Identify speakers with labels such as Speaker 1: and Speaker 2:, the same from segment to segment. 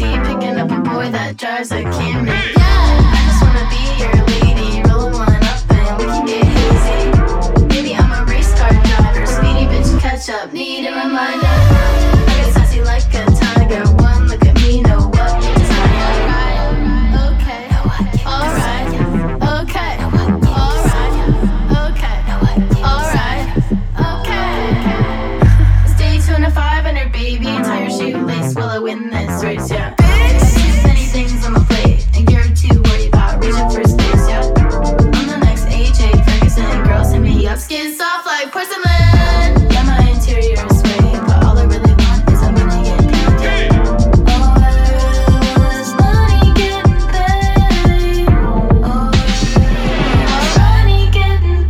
Speaker 1: crazy, picking up a boy that drives a Camry. Yeah, I just wanna be your lady, roll one up and we can get hazy. Baby, I'm a race car driver, speedy bitch, catch up, need a reminder. I get sassy like a tiger, one look at me, know what you desire. Okay, alright, okay, alright, okay, alright, okay. It's day 200, baby, tie your shoelace while I win this race, yeah. Too many things on my plate, and you're too worried about reaching for space, yeah. I'm the next AJ Ferguson, girls hit me up, skin soft like porcelain. Yeah, my interior is sway, but all I really want is I'm gonna get paid, yeah. All I want is money getting paid. Money getting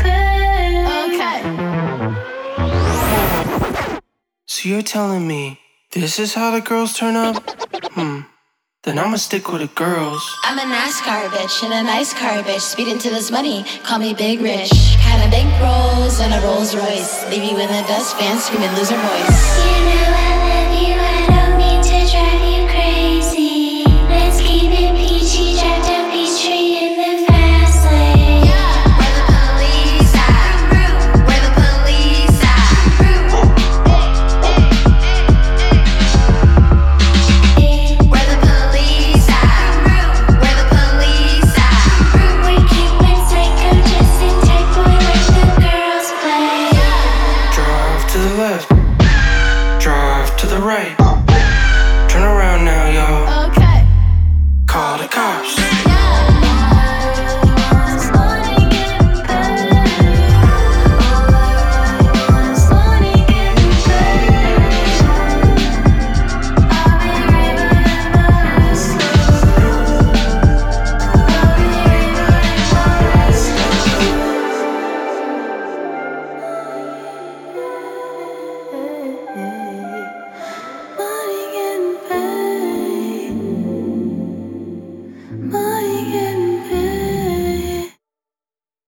Speaker 1: paid. Okay.
Speaker 2: So you're telling me this is how the girls turn up? Then I'ma stick with the girls.
Speaker 3: I'm a NASCAR bitch in a nice car bitch. Speed into this money, call me Big Rich. Kinda big rolls and a Rolls Royce. Leave you in the dust, fans screaming loser voice.
Speaker 4: You know I love you, I don't mean to drive you crazy. Let's keep it peachy, drive down Peachtree in the fast lane.
Speaker 3: Where the police at? Where the police at? Where the police at? Where the police at?
Speaker 4: We're keeping psycho just in type boy like the girls play.
Speaker 2: Drive to the left, drive to the right. Turn around now, y'all.
Speaker 1: Okay.
Speaker 2: Call the cops.